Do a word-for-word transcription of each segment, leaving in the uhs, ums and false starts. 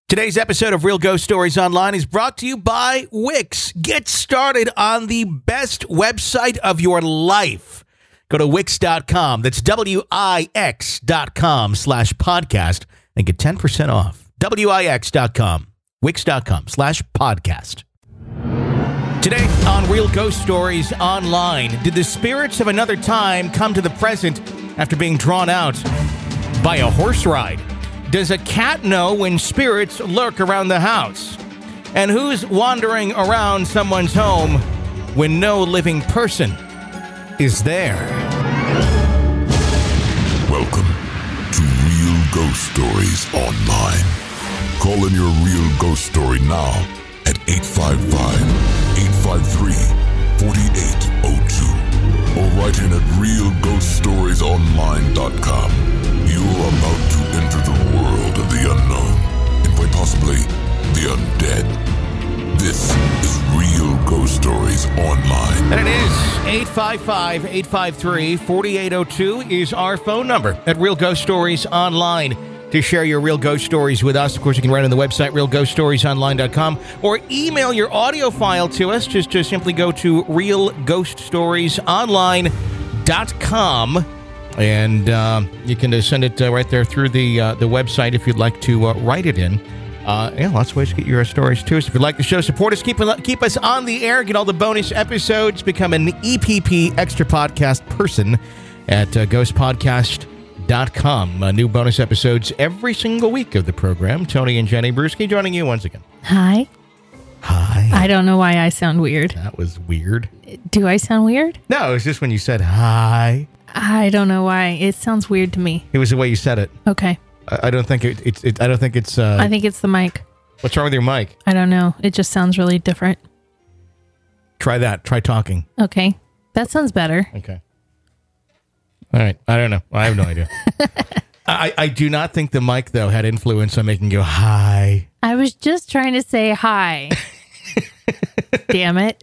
Today's episode of Real Ghost Stories Online is brought to you by Wix. Get started on the best website of your life. Go to Wix dot com. That's W I X dot com slash podcast and get ten percent off. W I X dot com. Wix dot com slash podcast. Today on Real Ghost Stories Online, did the spirits of another time come to the present after being drawn out by a horse ride? Does a cat know when spirits lurk around the house? And who's wandering around someone's home when no living person is there? Welcome to Real Ghost Stories Online. Call in your real ghost story now at eight five five, eight five three, four eight zero two or write in at real ghost stories online dot com. You are about to enter the world of the unknown and quite possibly the undead. This is Real Ghost Stories Online. And it is eight five five, eight five three, four eight zero two is our phone number at Real Ghost Stories Online to share your real ghost stories with us. Of course, you can write on the website, real ghost stories online dot com, or email your audio file to us. Just to simply go to real ghost stories online dot com. And uh, you can uh, send it uh, right there through the uh, the website if you'd like to uh, write it in. Uh, yeah, lots of ways to get your stories to us. If you'd like the show, support us, keep, keep us on the air, get all the bonus episodes, become an E P P Extra Podcast person at uh, ghost podcast dot com. Uh, new bonus episodes every single week of the program. Tony and Jenny Brewski joining you once again. Hi. Hi. I don't know why I sound weird. That was weird. Do I sound weird? No, it was just when you said hi. I don't know why. It sounds weird to me. It was the way you said it. Okay. I, I don't think it, it's. It, I don't think it's. Uh, I think it's the mic. What's wrong with your mic? I don't know. It just sounds really different. Try that. Try talking. Okay. That sounds better. Okay. All right. I don't know. I have no idea. I, I do not think the mic, though, had influence on making you hi. I was just trying to say hi. Damn it.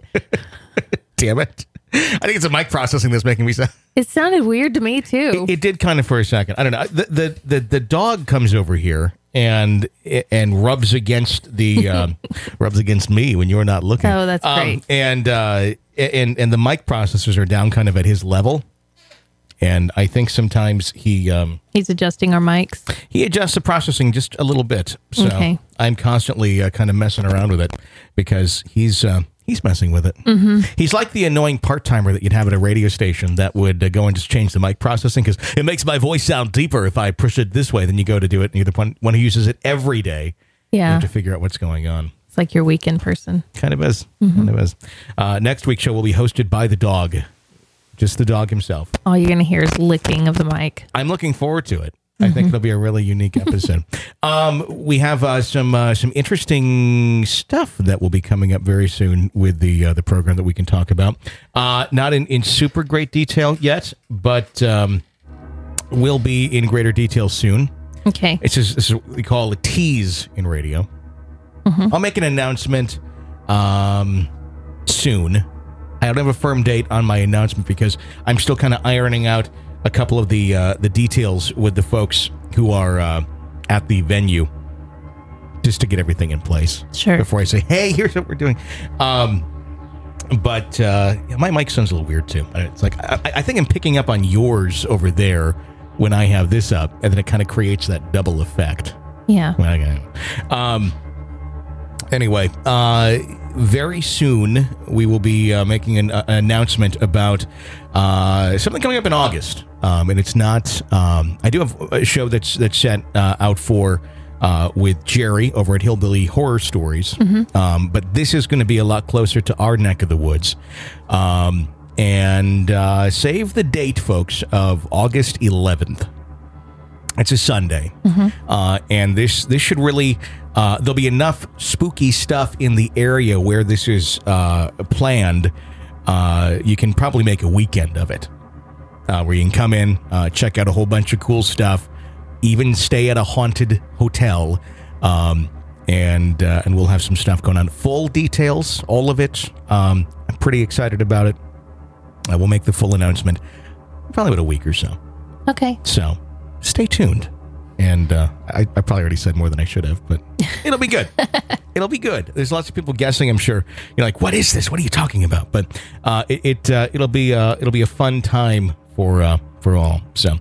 Damn it. I think it's a mic processing that's making me sound. It sounded weird to me, too. It, it did kind of for a second. I don't know. The the the, the dog comes over here and and rubs against the um, rubs against me when you're not looking. Oh, that's um, great. And uh, and and the mic processors are down kind of at his level. And I think sometimes he um, He's adjusting our mics. he adjusts the processing just a little bit. So Okay. I'm constantly uh, kind of messing around with it because he's uh, he's messing with it. Mm-hmm. He's like the annoying part-timer that you'd have at a radio station that would uh, go and just change the mic processing because it makes my voice sound deeper if I push it this way than you go to do it. And you're the one, one who uses it every day. You Yeah. have to figure out what's going on. It's like your weekend person. Kind of is. Mm-hmm. Kind of is. Uh, next week's show will be hosted by the dog. Just the dog himself. All you're going to hear is licking of the mic. I'm looking forward to it. I think it'll be a really unique episode. um, we have uh, some uh, some interesting stuff that will be coming up very soon with the uh, the program that we can talk about. Uh, not in, in super great detail yet, but um, will be in greater detail soon. Okay. It's just, this is what we call a tease in radio. Mm-hmm. I'll make an announcement um, soon. I don't have a firm date on my announcement because I'm still kind of ironing out a couple of the uh, the details with the folks who are uh, at the venue, just to get everything in place. Sure. Before I say, hey, here's what we're doing. Um, but uh, yeah, my mic sounds a little weird too. It's like I, I think I'm picking up on yours over there when I have this up, and then it kind of creates that double effect. Yeah. Okay. Um. Anyway, uh, very soon we will be uh, making an, uh, an announcement about uh, something coming up in August, um, and it's not. Um, I do have a show that's that's set uh, out for uh, with Jerry over at Hillbilly Horror Stories, Mm-hmm. um, but this is going to be a lot closer to our neck of the woods. Um, and uh, save the date, folks, of August eleventh. It's a Sunday, Mm-hmm. uh, and this this should really uh, there'll be enough spooky stuff in the area where this is uh, planned. Uh, you can probably make a weekend of it, uh, where you can come in, uh, check out a whole bunch of cool stuff, even stay at a haunted hotel, um, and uh, and we'll have some stuff going on. Full details, all of it. Um, I'm pretty excited about it. Uh, we'll make the full announcement probably about a week or so. Okay. So stay tuned. And uh, I, I probably already said more than I should have, but it'll be good. It'll be good. There's lots of people guessing, I'm sure. You're like, what is this? What are you talking about? But uh, it, it uh, it'll be uh, it'll be a fun time for uh, for all. So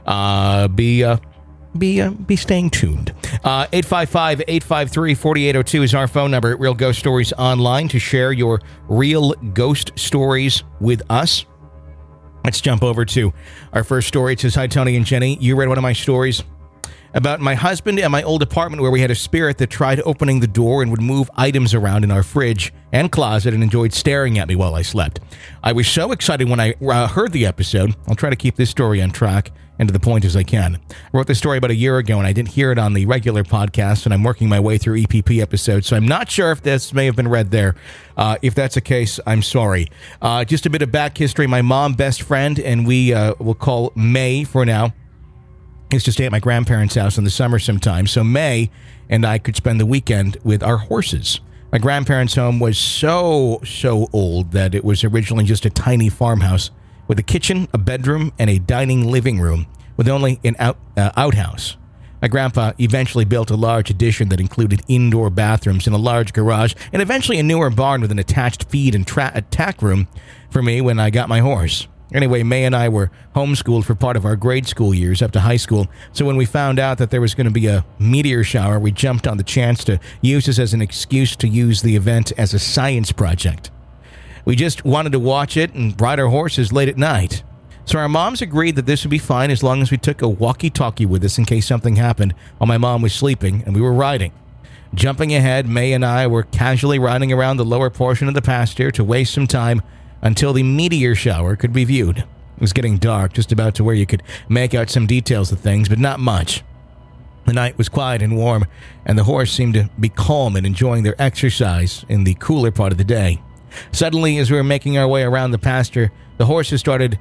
uh, be uh, be uh, be staying tuned. Uh, eight five five, eight five three, four eight zero two is our phone number at Real Ghost Stories Online to share your real ghost stories with us. Let's jump over to our first story. It says, hi, Tony and Jenny. You read one of my stories about my husband and my old apartment where we had a spirit that tried opening the door and would move items around in our fridge and closet and enjoyed staring at me while I slept. I was so excited when I uh, heard the episode. I'll try to keep this story on track and to the point as I can. I wrote this story about a year ago and I didn't hear it on the regular podcast, and I'm working my way through E P P episodes, so I'm not sure if this may have been read there. Uh, if that's the case, I'm sorry. Uh, just a bit of back history. My mom, best friend, and we uh, will call May for now, used to stay at my grandparents' house in the summer sometime, so May and I could spend the weekend with our horses. My grandparents' home was so, so old that it was originally just a tiny farmhouse with a kitchen, a bedroom, and a dining living room with only an out, uh, outhouse. My grandpa eventually built a large addition that included indoor bathrooms and a large garage, and eventually a newer barn with an attached feed and tra- tack room for me when I got my horse. Anyway, May and I were homeschooled for part of our grade school years up to high school, so when we found out that there was going to be a meteor shower, we jumped on the chance to use this as an excuse to use the event as a science project. We just wanted to watch it and ride our horses late at night. So our moms agreed that this would be fine as long as we took a walkie-talkie with us in case something happened while my mom was sleeping and we were riding. Jumping ahead, May and I were casually riding around the lower portion of the pasture to waste some time until the meteor shower could be viewed. It was getting dark, just about to where you could make out some details of things, but not much. The night was quiet and warm, and the horse seemed to be calm and enjoying their exercise in the cooler part of the day. Suddenly, as we were making our way around the pasture, the horses started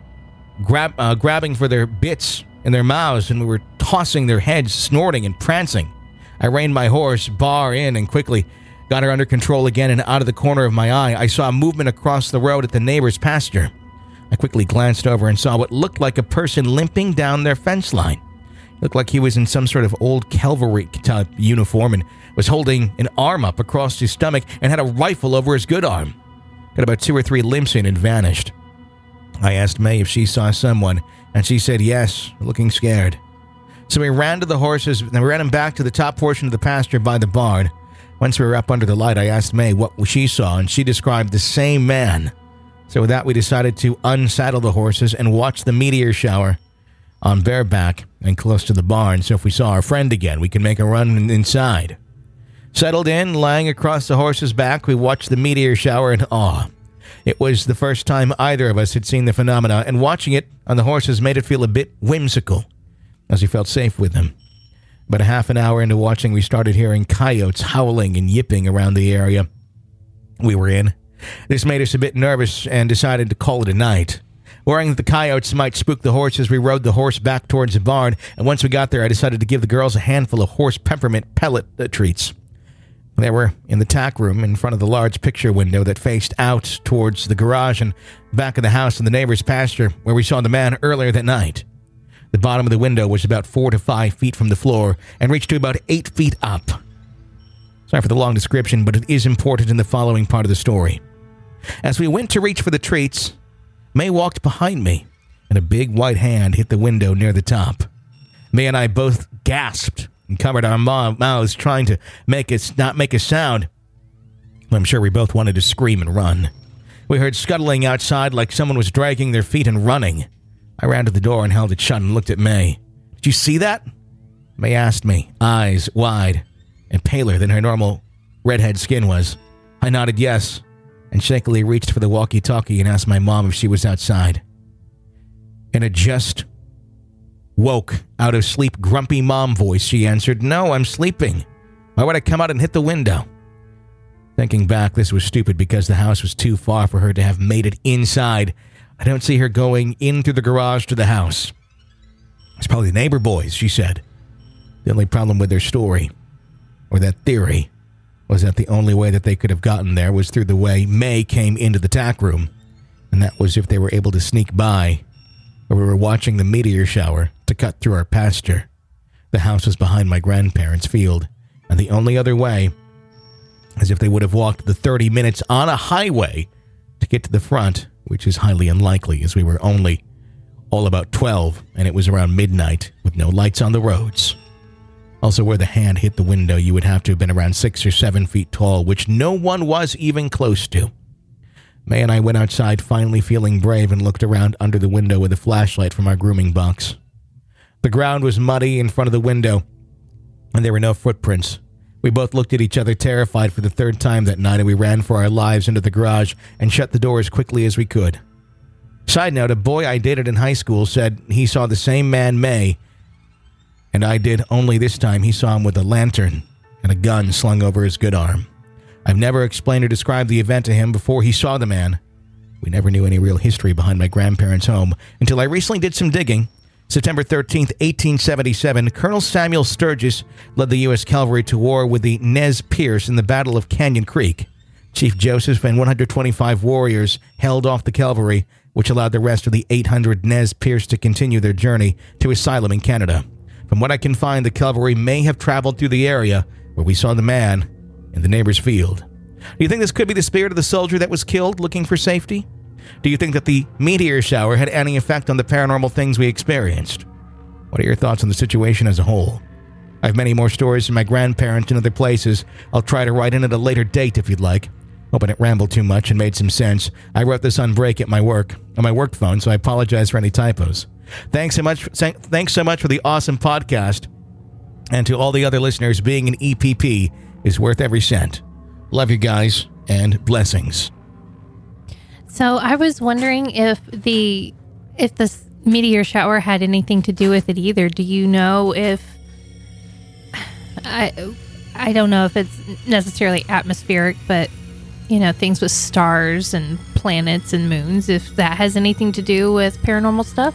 grab, uh, grabbing for their bits in their mouths, and we were tossing their heads, snorting and prancing. I reined my horse, bar in, and quickly got her under control again, and out of the corner of my eye, I saw movement across the road at the neighbor's pasture. I quickly glanced over and saw what looked like a person limping down their fence line. It looked like he was in some sort of old cavalry-type uniform and was holding an arm up across his stomach and had a rifle over his good arm. Got about two or three limps in and vanished. I asked May if she saw someone, and she said yes, looking scared. So we ran to the horses, and we ran them back to the top portion of the pasture by the barn. Once we were up under the light, I asked May what she saw, and she described the same man. So with that, we decided to unsaddle the horses and watch the meteor shower on bareback and close to the barn, so if we saw our friend again, we could make a run inside. Settled in, lying across the horse's back, we watched the meteor shower in awe. It was the first time either of us had seen the phenomena, and watching it on the horses made it feel a bit whimsical, as we felt safe with them. About a half an hour into watching, we started hearing coyotes howling and yipping around the area we were in. This made us a bit nervous and decided to call it a night. Worrying that the coyotes might spook the horses, we rode the horse back towards the barn, and once we got there, I decided to give the girls a handful of horse peppermint pellet uh, treats. They were in the tack room in front of the large picture window that faced out towards the garage and back of the house in the neighbor's pasture where we saw the man earlier that night. The bottom of the window was about four to five feet from the floor and reached to about eight feet up. Sorry for the long description, but it is important in the following part of the story. As we went to reach for the treats, May walked behind me, and a big white hand hit the window near the top. May and I both gasped and covered our mouths, trying to make us not make a sound. I'm sure we both wanted to scream and run. We heard scuttling outside like someone was dragging their feet and running. I ran to the door and held it shut and looked at May. "Did you see that?" May asked me, eyes wide and paler than her normal redhead skin was. I nodded yes, and shakily reached for the walkie-talkie and asked my mom if she was outside. In a just woke out of sleep grumpy mom voice, she answered, "No, I'm sleeping. Why would I come out and hit the window?" Thinking back, this was stupid because the house was too far for her to have made it inside. I don't see her going in through the garage to the house. "It's probably the neighbor boys," she said. The only problem with their story, or that theory, was that the only way that they could have gotten there was through the way May came into the tack room, and that was if they were able to sneak by, or we were watching the meteor shower to cut through our pasture. The house was behind my grandparents' field, and the only other way, as if they would have walked the thirty minutes on a highway to get to the front, which is highly unlikely as we were only all about twelve, and it was around midnight with no lights on the roads. Also, where the hand hit the window, you would have to have been around six or seven feet tall, which no one was even close to. May and I went outside, finally feeling brave, and looked around under the window with a flashlight from our grooming box. The ground was muddy in front of the window, and there were no footprints. We both looked at each other, terrified for the third time that night, and we ran for our lives into the garage and shut the door as quickly as we could. Side note, a boy I dated in high school said he saw the same man, May, and I did, only this time he saw him with a lantern and a gun slung over his good arm. I've never explained or described the event to him before he saw the man. We never knew any real history behind my grandparents' home until I recently did some digging. September thirteenth, eighteen seventy-seven, Colonel Samuel Sturgis led the U S cavalry to war with the Nez Perce in the Battle of Canyon Creek. Chief Joseph and one hundred twenty-five warriors held off the cavalry, which allowed the rest of the eight hundred Nez Perce to continue their journey to asylum in Canada. From what I can find, the cavalry may have traveled through the area where we saw the man in the neighbor's field. Do you think this could be the spirit of the soldier that was killed looking for safety? Do you think that the meteor shower had any effect on the paranormal things we experienced? What are your thoughts on the situation as a whole? I have many more stories from my grandparents and other places. I'll try to write in at a later date if you'd like. Hoping it rambled too much and made some sense. I wrote this on break at my work, on my work phone, so I apologize for any typos. Thanks so much, thanks so much for the awesome podcast. And to all the other listeners, being an E P P is worth every cent. Love you guys, and blessings. So I was wondering if the if this meteor shower had anything to do with it either. Do you know if I I don't know if it's necessarily atmospheric, but you know, things with stars and planets and moons, if that has anything to do with paranormal stuff?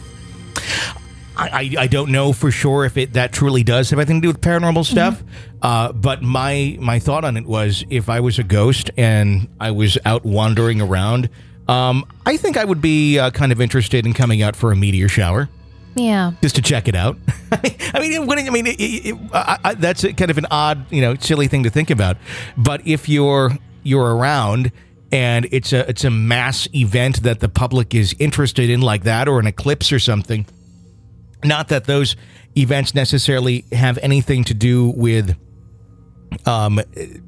I, I, I don't know for sure if it that truly does have anything to do with paranormal stuff, mm-hmm. uh, but my my thought on it was, if I was a ghost and I was out wandering around, um, I think I would be uh, kind of interested in coming out for a meteor shower. Yeah, just to check it out. I mean, when, I mean, it, it, it, I, I, that's a, kind of an odd, you know, silly thing to think about. But if you're you're around and it's a it's a mass event that the public is interested in, like that, or an eclipse or something. Not that those events necessarily have anything to do with, um,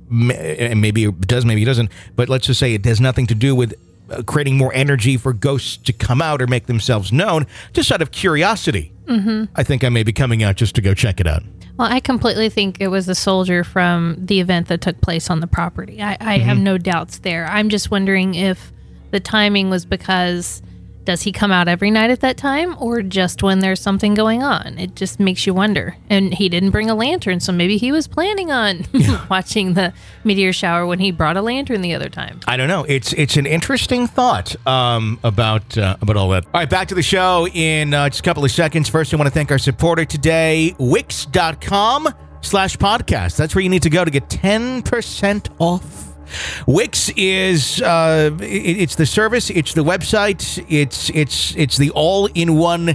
maybe it does, maybe it doesn't, but let's just say it has nothing to do with uh, creating more energy for ghosts to come out or make themselves known, just out of curiosity. Mm-hmm. I think I may be coming out just to go check it out. Well, I completely think it was a soldier from the event that took place on the property. I, I mm-hmm. have no doubts there. I'm just wondering if the timing was because... Does he come out every night at that time, or just when there's something going on? It just makes you wonder. And he didn't bring a lantern, so maybe he was planning on yeah. watching the meteor shower when he brought a lantern the other time. I don't know. It's it's an interesting thought um, about uh, about all that. All right, back to the show in uh, just a couple of seconds. First, I want to thank our supporter today, Wix dot com slash podcast. That's where you need to go to get ten percent off. Wix is uh, it, it's the service, it's the website, it's it's it's the all-in-one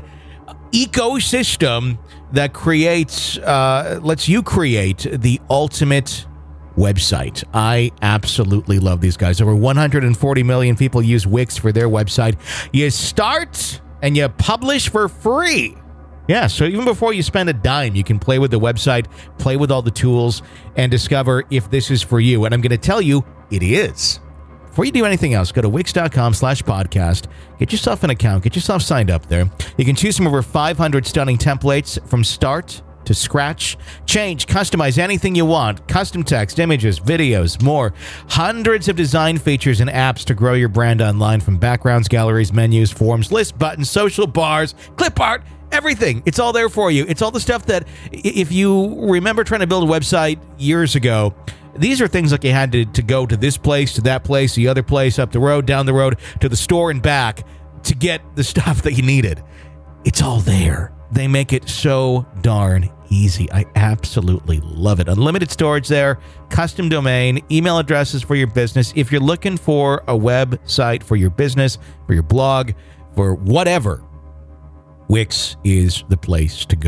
ecosystem that creates uh, lets you create the ultimate website. I absolutely love these guys. Over one hundred forty million people use Wix for their website. You start and you publish for free. Yeah, so even before you spend a dime, you can play with the website, play with all the tools, and discover if this is for you. And I'm going to tell you, it is. Before you do anything else, go to Wix dot com slash podcast. Get yourself an account. Get yourself signed up there. You can choose from over five hundred stunning templates from start to scratch. Change, customize anything you want. Custom text, images, videos, more. Hundreds of design features and apps to grow your brand online, from backgrounds, galleries, menus, forms, lists, buttons, social bars, clip art, everything. It's all there for you. It's all the stuff that, if you remember trying to build a website years ago, these are things like you had to, to go to this place, to that place, the other place, up the road, down the road, to the store and back to get the stuff that you needed. It's all there. They make it so darn easy. I absolutely love it. Unlimited storage there, custom domain, email addresses for your business. If you're looking for a website for your business, for your blog, for whatever, Wix is the place to go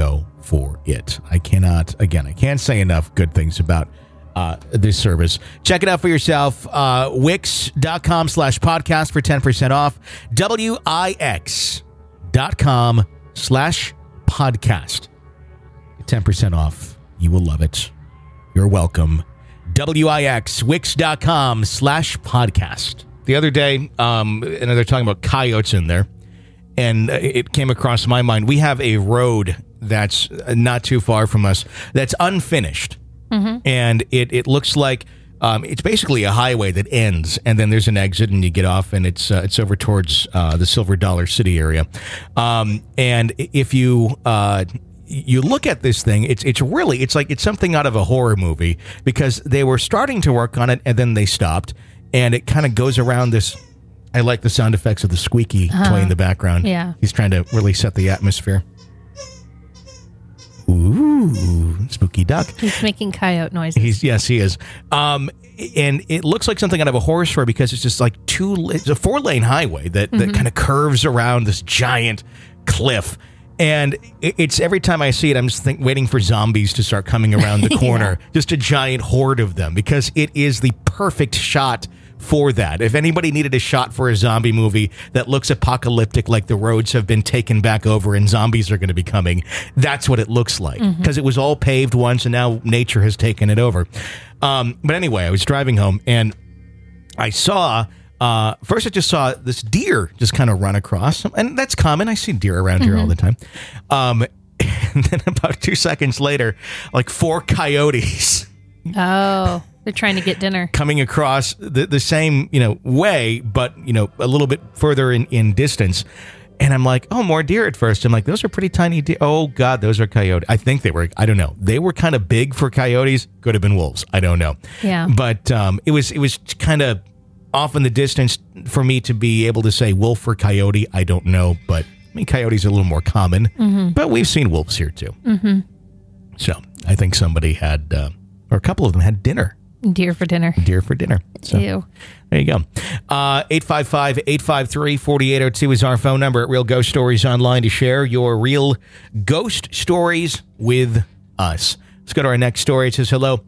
for it. I cannot, again, I can't say enough good things about uh, this service. Check it out for yourself. Uh, Wix.com slash podcast for ten percent off. W-I-X dot com slash podcast. ten percent off. You will love it. You're welcome. W-I-X, Wix.com slash podcast. The other day, um, and they're talking about coyotes in there, and it came across my mind. We have a road that's not too far from us that's unfinished, mm-hmm. and it, it looks like um, it's basically a highway that ends, and then there's an exit, and you get off, and it's uh, it's over towards uh, the Silver Dollar City area. Um, and if you uh, you look at this thing, it's it's really it's like it's something out of a horror movie, because they were starting to work on it, and then they stopped. And it kind of goes around this. I like the sound effects of the squeaky uh-huh. toy in the background. Yeah. He's trying to really set the atmosphere. Ooh, spooky duck. He's making coyote noises. He's yes, he is. Um, and it looks like something out of a horror story, because it's just like two. It's a four lane highway that mm-hmm. that kind of curves around this giant cliff. And it's every time I see it, I'm just think, waiting for zombies to start coming around the corner. yeah. Just a giant horde of them, because it is the perfect shot for that. If anybody needed a shot for a zombie movie that looks apocalyptic, like the roads have been taken back over and zombies are going to be coming, that's what it looks like. Because mm-hmm. it was all paved once, and now nature has taken it over. Um, but anyway, I was driving home, and I saw... Uh, first, I just saw this deer just kind of run across, and that's common. I see deer around mm-hmm. here all the time. Um, and then about two seconds later, like four coyotes. Oh, they're trying to get dinner. Coming across the, the same, you know, way, but, you know, a little bit further in, in distance. And I'm like, oh, more deer at first. I'm like, those are pretty tiny deer. Oh, God, those are coyotes. I think they were, I don't know. They were kind of big for coyotes. Could have been wolves. I don't know. Yeah. But um, it was, it was kind of off in the distance for me to be able to say wolf or coyote. I don't know, but I mean, coyotes are a little more common, mm-hmm. but we've seen wolves here too. Mm-hmm. So I think somebody had, uh, or a couple of them had dinner. Deer for dinner. Deer for dinner. So, Ew. There you go. Uh, eight five five, eight five three, four eight zero two is our phone number at Real Ghost Stories Online to share your real ghost stories with us. Let's go to our next story. It says, hello.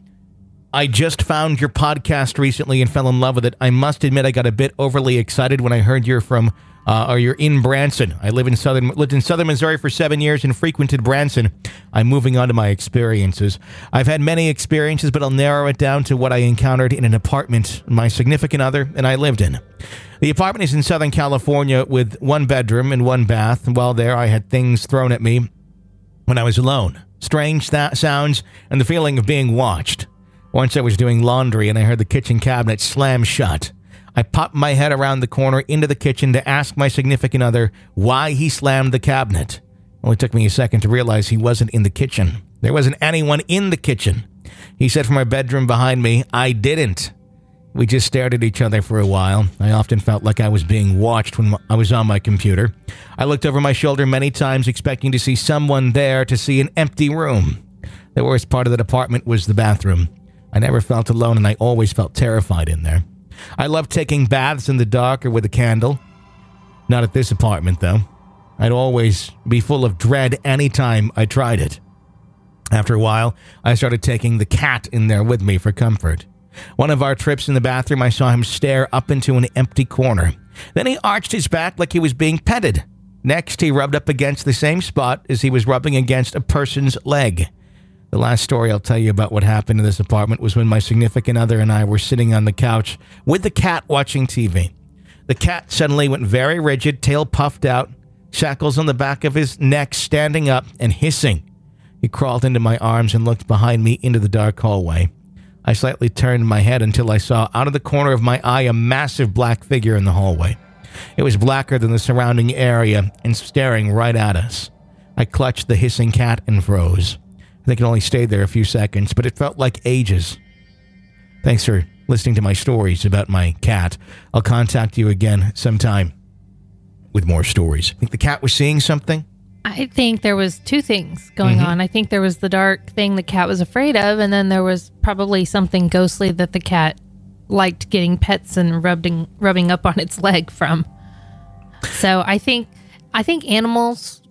I just found your podcast recently and fell in love with it. I must admit I got a bit overly excited when I heard you're from, uh, or you're in Branson. I live in southern, lived in southern Missouri for seven years and frequented Branson. I'm moving on to my experiences. I've had many experiences, but I'll narrow it down to what I encountered in an apartment my significant other and I lived in. The apartment is in Southern California with one bedroom and one bath. And while there, I had things thrown at me when I was alone. Strange th- sounds and the feeling of being watched. Once I was doing laundry and I heard the kitchen cabinet slam shut. I popped my head around the corner into the kitchen to ask my significant other why he slammed the cabinet. It only took me a second to realize he wasn't in the kitchen. There wasn't anyone in the kitchen. He said from my bedroom behind me, I didn't. We just stared at each other for a while. I often felt like I was being watched when I was on my computer. I looked over my shoulder many times expecting to see someone there, to see an empty room. The worst part of the apartment was the bathroom. I never felt alone, and I always felt terrified in there. I love taking baths in the dark or with a candle. Not at this apartment, though. I'd always be full of dread anytime I tried it. After a while, I started taking the cat in there with me for comfort. One of our trips in the bathroom, I saw him stare up into an empty corner. Then he arched his back like he was being petted. Next, he rubbed up against the same spot as he was rubbing against a person's leg. The last story I'll tell you about what happened in this apartment was when my significant other and I were sitting on the couch with the cat watching T V. The cat suddenly went very rigid, tail puffed out, shackles on the back of his neck, standing up and hissing. He crawled into my arms and looked behind me into the dark hallway. I slightly turned my head until I saw out of the corner of my eye a massive black figure in the hallway. It was blacker than the surrounding area and staring right at us. I clutched the hissing cat and froze. I think it only stayed there a few seconds, but it felt like ages. Thanks for listening to my stories about my cat. I'll contact you again sometime with more stories. I think the cat was seeing something. I think there was two things going mm-hmm. on. I think there was the dark thing the cat was afraid of, and then there was probably something ghostly that the cat liked getting pets and rubbing rubbing up on its leg from. So I think I think animals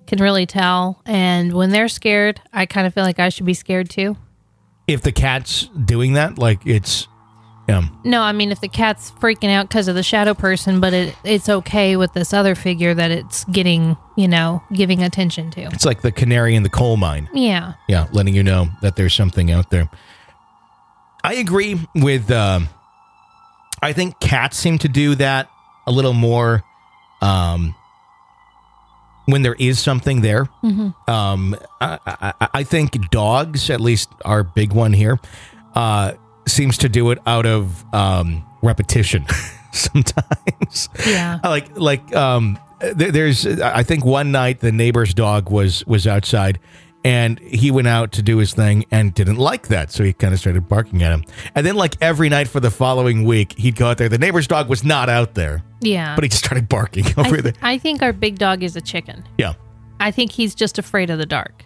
can really tell. And when they're scared, I kind of feel like I should be scared too. If the cat's doing that, like it's... Um, no, I mean, if the cat's freaking out because of the shadow person, but it, it's okay with this other figure that it's getting, you know, giving attention to. It's like the canary in the coal mine. Yeah. Yeah, letting you know that there's something out there. I agree with... Uh, I think cats seem to do that a little more um, when there is something there. Mm-hmm. Um, I, I, I think dogs, at least our big one here, uh, seems to do it out of um, repetition sometimes. Yeah. like, like um, there, there's, I think one night the neighbor's dog was, was outside and he went out to do his thing and didn't like that. So he kind of started barking at him. And then like every night for the following week, he'd go out there. The neighbor's dog was not out there. Yeah. But he just started barking over I th- there. I think our big dog is a chicken. Yeah. I think he's just afraid of the dark.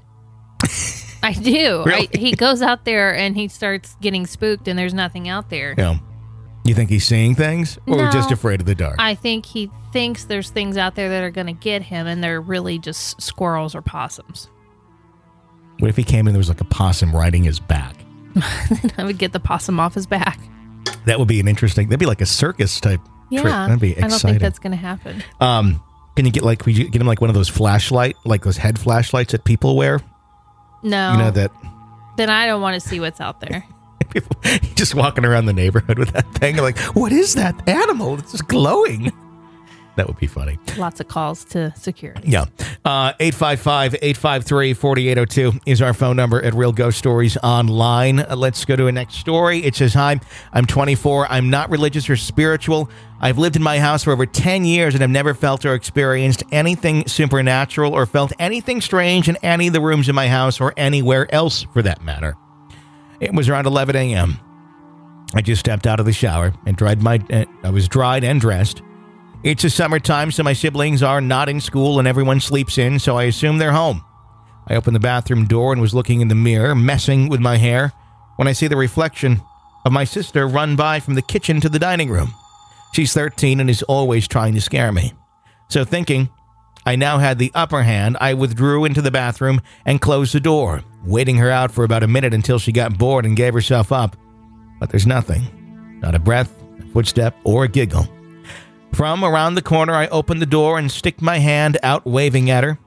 I do. Really? I, he goes out there and he starts getting spooked and there's nothing out there. Yeah. You think he's seeing things or No. just afraid of the dark? I think he thinks there's things out there that are going to get him and they're really just squirrels or possums. What if he came in and there was like a possum riding his back? I would get the possum off his back. That would be an interesting, that'd be like a circus type Yeah. trip. That'd be exciting. I don't think that's going to happen. Um, can you get like, would you get him like one of those flashlight, like those head flashlights that people wear? No. You know that... Then I don't want to see what's out there. People just walking around the neighborhood with that thing, like, what is that animal? It's just glowing. That would be funny. Lots of calls to security. Yeah. Uh, eight five five, eight five three, four eight zero two is our phone number at Real Ghost Stories Online. Uh, let's go to a next story. It says, hi, I'm twenty-four. I'm not religious or spiritual. I've lived in my house for over ten years and have never felt or experienced anything supernatural or felt anything strange in any of the rooms in my house or anywhere else for that matter. It was around eleven a.m. I just stepped out of the shower and dried my, uh, I was dried and dressed. It's the summertime, so my siblings are not in school and everyone sleeps in, so I assume they're home. I opened the bathroom door and was looking in the mirror, messing with my hair, when I see the reflection of my sister run by from the kitchen to the dining room. She's thirteen and is always trying to scare me. So thinking I now had the upper hand, I withdrew into the bathroom and closed the door, waiting her out for about a minute until she got bored and gave herself up. But there's nothing. Not a breath, a footstep, or a giggle. From around the corner, I open the door and stick my hand out, waving at her.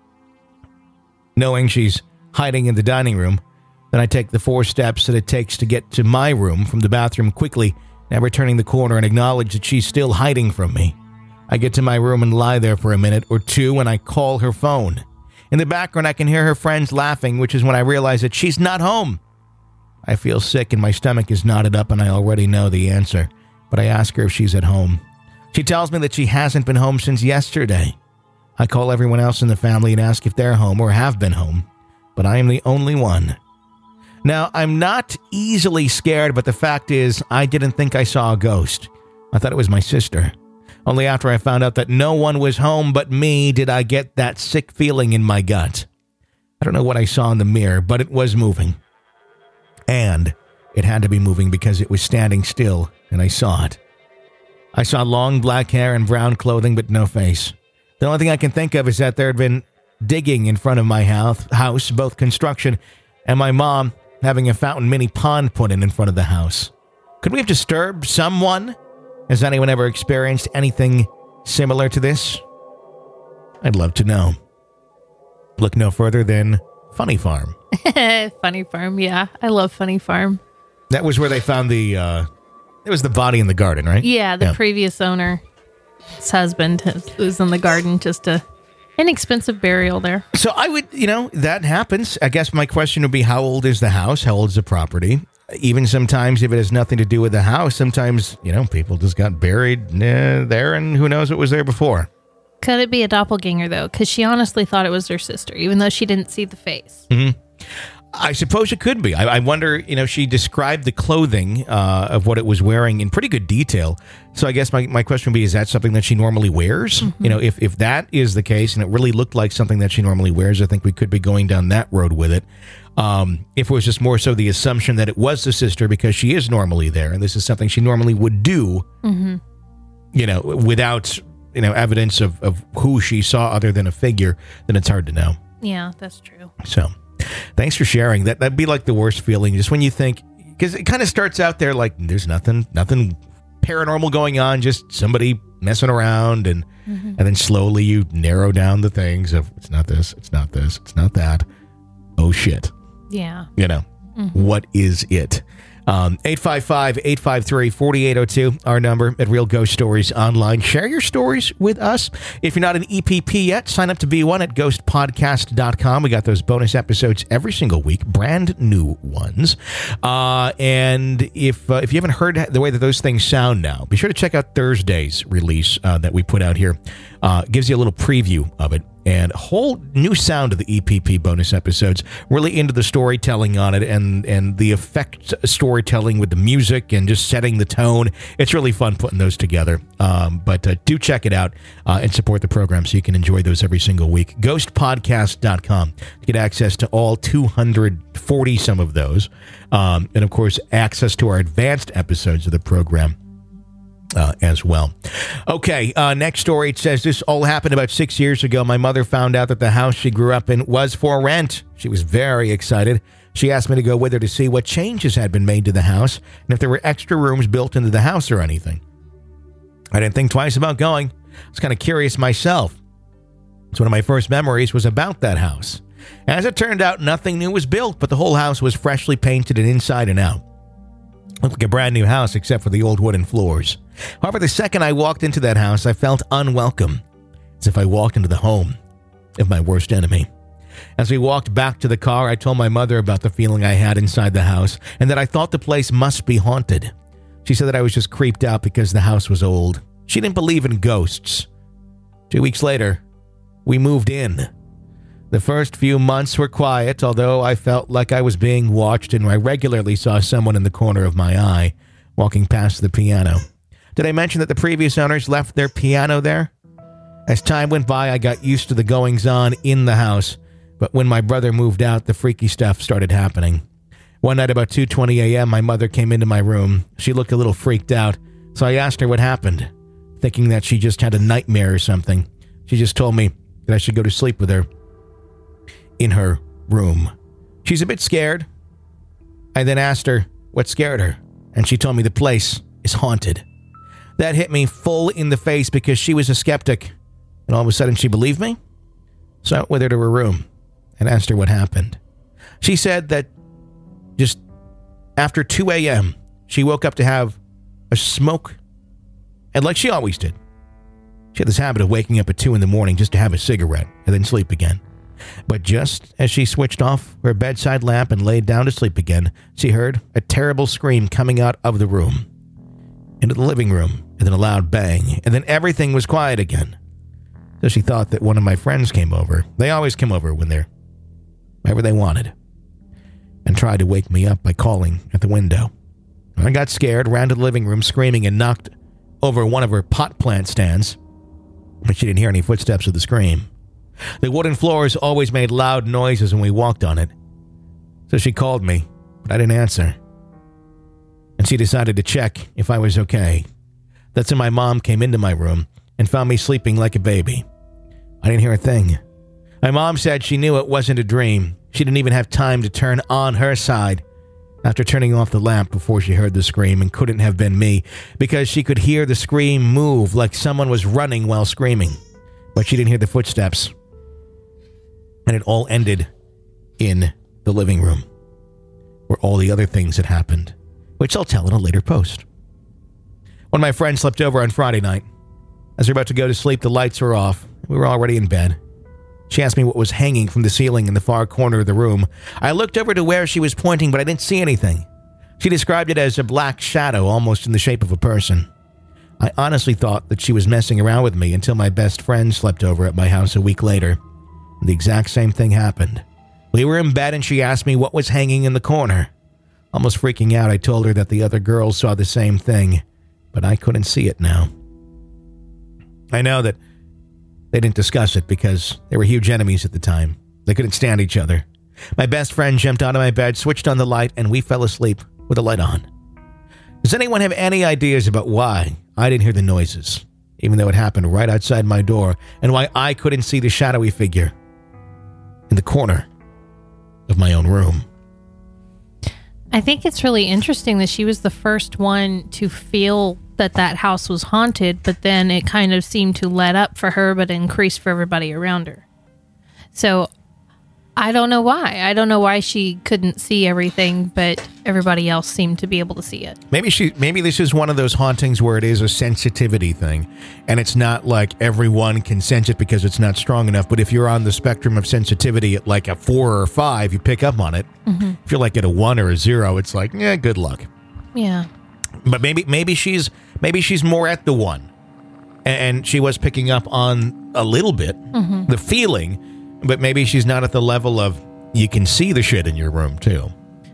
Knowing she's hiding in the dining room, then I take the four steps that it takes to get to my room from the bathroom quickly, never turning the corner, and acknowledge that she's still hiding from me. I get to my room and lie there for a minute or two, and I call her phone. In the background, I can hear her friends laughing, which is when I realize that she's not home. I feel sick and my stomach is knotted up, and I already know the answer, but I ask her if she's at home. She tells me that she hasn't been home since yesterday. I call everyone else in the family and ask if they're home or have been home, but I am the only one. Now, I'm not easily scared, but the fact is, I didn't think I saw a ghost. I thought it was my sister. Only after I found out that no one was home but me did I get that sick feeling in my gut. I don't know what I saw in the mirror, but it was moving. And it had to be moving because it was standing still, and I saw it. I saw long black hair and brown clothing, but no face. The only thing I can think of is that there had been digging in front of my house, both construction and my mom having a fountain mini pond put in in front of the house. Could we have disturbed someone? Has anyone ever experienced anything similar to this? I'd love to know. Look no further than Funny Farm. Funny Farm, yeah. I love Funny Farm. That was where they found the... Uh, It was the body in the garden, right? Yeah, the yeah. previous owner's husband was in the garden, just a inexpensive burial there. So I would, you know, that happens. I guess my question would be, how old is the house? How old is the property? Even sometimes if it has nothing to do with the house, sometimes, you know, people just got buried eh, there and who knows what was there before. Could it be a doppelganger, though? Because she honestly thought it was her sister, even though she didn't see the face. Mm-hmm. I suppose it could be. I, I wonder, you know, she described the clothing uh, of what it was wearing in pretty good detail. So I guess my, my question would be, is that something that she normally wears? Mm-hmm. You know, if, if that is the case and it really looked like something that she normally wears, I think we could be going down that road with it. Um, if it was just more so the assumption that it was the sister because she is normally there and this is something she normally would do, mm-hmm. you know, without you know, evidence of, of who she saw other than a figure, then it's hard to know. Yeah, that's true. So thanks for sharing. That, that'd be like the worst feeling, just when you think, because it kind of starts out there like there's nothing, nothing paranormal going on, just somebody messing around, and mm-hmm. and then slowly you narrow down the things of it's not this, it's not this, it's not that. Oh shit. Yeah. You know, mm-hmm. What is it? Um, eight five five, eight five three, four eight zero two, our number at Real Ghost Stories Online. Share your stories with us. If you're not an E P P yet, sign up to be one at ghost podcast dot com. We got those bonus episodes every single week, brand new ones. Uh, and if uh, if you haven't heard the way that those things sound now, be sure to check out Thursday's release uh, that we put out here. Uh, gives you a little preview of it. And a whole new sound of the E P P bonus episodes, really into the storytelling on it and, and the effect storytelling with the music and just setting the tone. It's really fun putting those together. Um, but uh, do check it out uh, and support the program so you can enjoy those every single week. ghost podcast dot com to get access to all two hundred forty some of those. Um, and, of course, access to our advanced episodes of the program. Uh, as well. Okay, uh, next story. It says this all happened about six years ago. My mother found out that the house she grew up in was for rent. She was very excited. She asked me to go with her to see what changes had been made to the house and if there were extra rooms built into the house or anything. I didn't think twice about going. I was kind of curious myself. So one of my first memories was about that house. As it turned out, nothing new was built, but the whole house was freshly painted and inside and out. Looked like a brand new house except for the old wooden floors. However, the second I walked into that house, I felt unwelcome, as if I walked into the home of my worst enemy. As we walked back to the car, I told my mother about the feeling I had inside the house and that I thought the place must be haunted. She said that I was just creeped out because the house was old. She didn't believe in ghosts. Two weeks later, we moved in. The first few months were quiet, although I felt like I was being watched and I regularly saw someone in the corner of my eye walking past the piano. Did I mention that the previous owners left their piano there? As time went by, I got used to the goings-on in the house, but when my brother moved out, the freaky stuff started happening. One night about two twenty a.m., my mother came into my room. She looked a little freaked out, so I asked her what happened, thinking that she just had a nightmare or something. She just told me that I should go to sleep with her in her room. She's a bit scared. I then asked her what scared her, and she told me the place is haunted. That hit me full in the face because she was a skeptic, and all of a sudden she believed me. So I went with her to her room and asked her what happened. She said that just after two a.m., she woke up to have a smoke, and like she always did. She had this habit of waking up at two in the morning just to have a cigarette and then sleep again. But just as she switched off her bedside lamp and laid down to sleep again, she heard a terrible scream coming out of the room into the living room, and then a loud bang, and then everything was quiet again. So she thought that one of my friends came over. They always come over when they're wherever they wanted, and tried to wake me up by calling at the window. I got scared, ran to the living room screaming, and knocked over one of her pot plant stands, but she didn't hear any footsteps of the scream. The wooden floors always made loud noises when we walked on it. So she called me, but I didn't answer. And she decided to check if I was okay. That's when my mom came into my room and found me sleeping like a baby. I didn't hear a thing. My mom said she knew it wasn't a dream. She didn't even have time to turn on her side after turning off the lamp before she heard the scream, and couldn't have been me because she could hear the scream move like someone was running while screaming. But she didn't hear the footsteps. And it all ended in the living room, where all the other things had happened, which I'll tell in a later post. When my friend slept over on Friday night, as we were about to go to sleep, the lights were off. We were already in bed. She asked me what was hanging from the ceiling in the far corner of the room. I looked over to where she was pointing, but I didn't see anything. She described it as a black shadow, almost in the shape of a person. I honestly thought that she was messing around with me until my best friend slept over at my house a week later. The exact same thing happened. We were in bed and she asked me what was hanging in the corner. Almost freaking out, I told her that the other girls saw the same thing, but I couldn't see it now. I know that they didn't discuss it because they were huge enemies at the time. They couldn't stand each other. My best friend jumped out of my bed, switched on the light, and we fell asleep with the light on. Does anyone have any ideas about why I didn't hear the noises? even though it happened right outside my door, and why I couldn't see the shadowy figure in the corner of my own room. I think it's really interesting that she was the first one to feel that that house was haunted, but then it kind of seemed to let up for her, but increase for everybody around her. So I don't know why. I don't know why she couldn't see everything, but everybody else seemed to be able to see it. Maybe she. Maybe this is one of those hauntings where it is a sensitivity thing, and it's not like everyone can sense it because it's not strong enough. But if you're on the spectrum of sensitivity at like a four or a five, you pick up on it. Mm-hmm. If you're like at a one or a zero, it's like, yeah, good luck. Yeah. But maybe maybe she's maybe she's more at the one, and she was picking up on a little bit mm-hmm. the feeling. But maybe she's not at the level of you can see the shit in your room, too.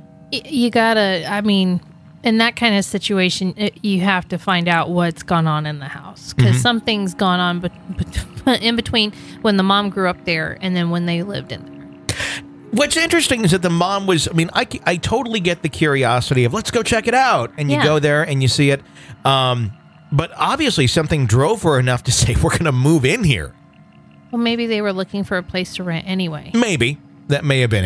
You gotta, I mean, in that kind of situation, it, you have to find out what's gone on in the house. Because mm-hmm. something's gone on but, but in between when the mom grew up there and then when they lived in there. What's interesting is that the mom was, I mean, I, I totally get the curiosity of let's go check it out. And you yeah. go there and you see it. Um, but obviously something drove her enough to say, we're going to move in here. Well, maybe they were looking for a place to rent anyway. Maybe. That may have been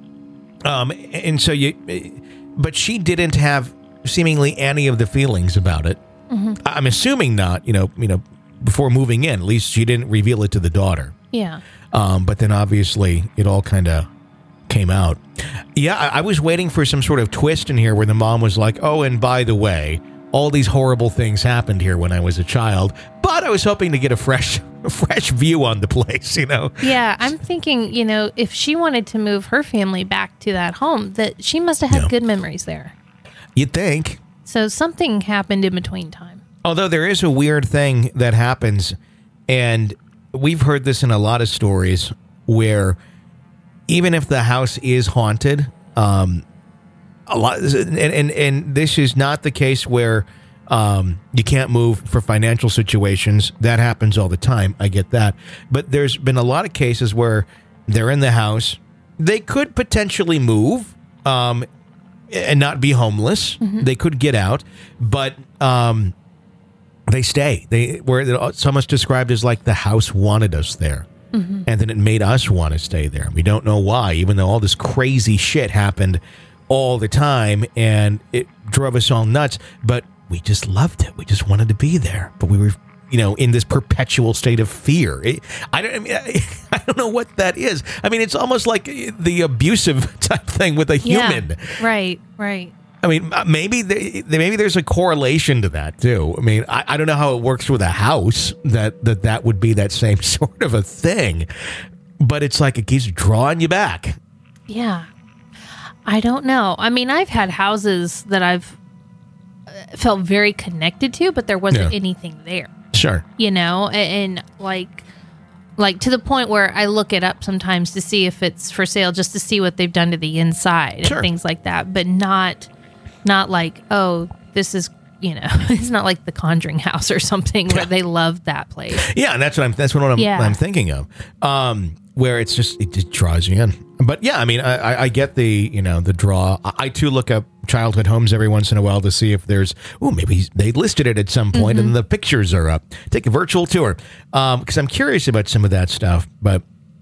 it. Um, and so you, but she didn't have seemingly any of the feelings about it. Mm-hmm. I'm assuming not, you know, you know, before moving in, at least she didn't reveal it to the daughter. Yeah. Um, but then obviously it all kind of came out. Yeah, I, I was waiting for some sort of twist in here where the mom was like, oh, and by the way, all these horrible things happened here when I was a child, but I was hoping to get a fresh a fresh view on the place, you know? Yeah, I'm thinking, you know, if she wanted to move her family back to that home, that she must have had yeah. good memories there. You'd think. So something happened in between time. Although there is a weird thing that happens, and we've heard this in a lot of stories, where even if the house is haunted, um, a lot, and, and, and this is not the case where um, you can't move for financial situations. That happens all the time. I get that. But there's been a lot of cases where they're in the house. They could potentially move um, and not be homeless. Mm-hmm. They could get out, but um, they stay. They where it's almost described as like the house wanted us there. Mm-hmm. And then it made us want to stay there. We don't know why, even though all this crazy shit happened all the time and it drove us all nuts, but we just loved it. We just wanted to be there, but we were, you know, in this perpetual state of fear. It, I don't, I mean, I, I don't know what that is. I mean, it's almost like the abusive type thing with a human. Yeah, right, right. I mean, maybe they, maybe there's a correlation to that too. I mean, I, I don't know how it works with a house that, that that would be that same sort of a thing, but it's like it keeps drawing you back. Yeah. I don't know. I mean, I've had houses that I've felt very connected to, but there wasn't yeah. anything there. Sure. You know, and, and like, like to the point where I look it up sometimes to see if it's for sale, just to see what they've done to the inside sure. and things like that, but not, not like, oh, this is, you know, it's not like the Conjuring house or something where they love that place. Yeah, and that's what I'm. That's what I'm, yeah. I'm thinking of. Um, where it's just it just draws you in. But yeah, I mean, I, I get the you know the draw. I, I too look up childhood homes every once in a while to see if there's oh maybe they listed it at some point mm-hmm. and the pictures are up. Take a virtual tour because um, I'm curious about some of that stuff. But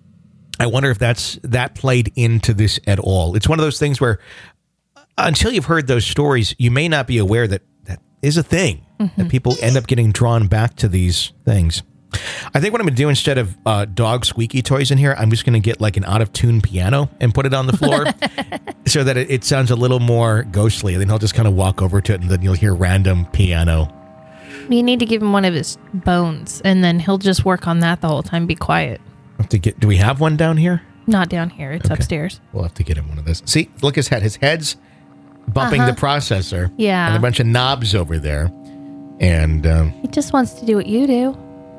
I wonder if that's that played into this at all. It's one of those things where until you've heard those stories, you may not be aware that that is a thing mm-hmm. that people end up getting drawn back to these things. I think what I'm going to do instead of uh, dog squeaky toys in here, I'm just going to get like an out-of-tune piano and put it on the floor so that it, it sounds a little more ghostly. And then he'll just kind of walk over to it and then you'll hear random piano. You need to give him one of his bones and then he'll just work on that the whole time. Be quiet. Have to get, do we have one down here? Not down here. It's okay. Upstairs. We'll have to get him one of those. See, look at his head. His head's bumping uh-huh. the processor. Yeah. And a bunch of knobs over there. And um, he just wants to do what you do.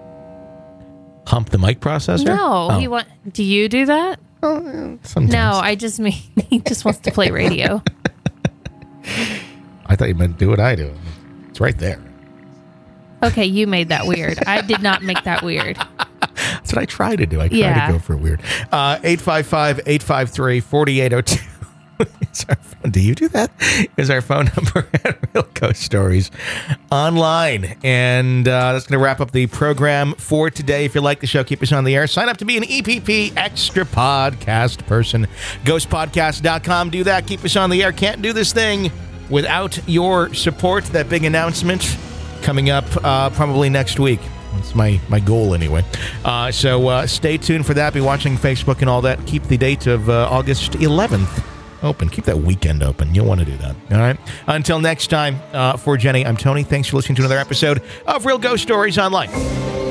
Hump the mic processor? No, oh. he want. Do you do that? Oh, sometimes. No, I just mean he just wants to play radio. I thought you meant do what I do. It's right there. Okay, you made that weird. I did not make that weird. That's what I try to do. I try yeah. to go for weird. Uh, eight five five, eight five three, four eight zero two Is our phone, do you do that? Is our phone number at Real Ghost Stories Online. And uh, that's going to wrap up the program for today. If you like the show, keep us on the air. Sign up to be an E P P Extra Podcast person. ghost podcast dot com. Do that. Keep us on the air. Can't do this thing without your support. That big announcement coming up uh, probably next week. That's my, my goal anyway. Uh, so uh, stay tuned for that. Be watching Facebook and all that. Keep the date of uh, August eleventh open. Keep that weekend open. You'll want to do that. All right. Until next time, uh, for Jenny, I'm Tony. Thanks for listening to another episode of Real Ghost Stories Online.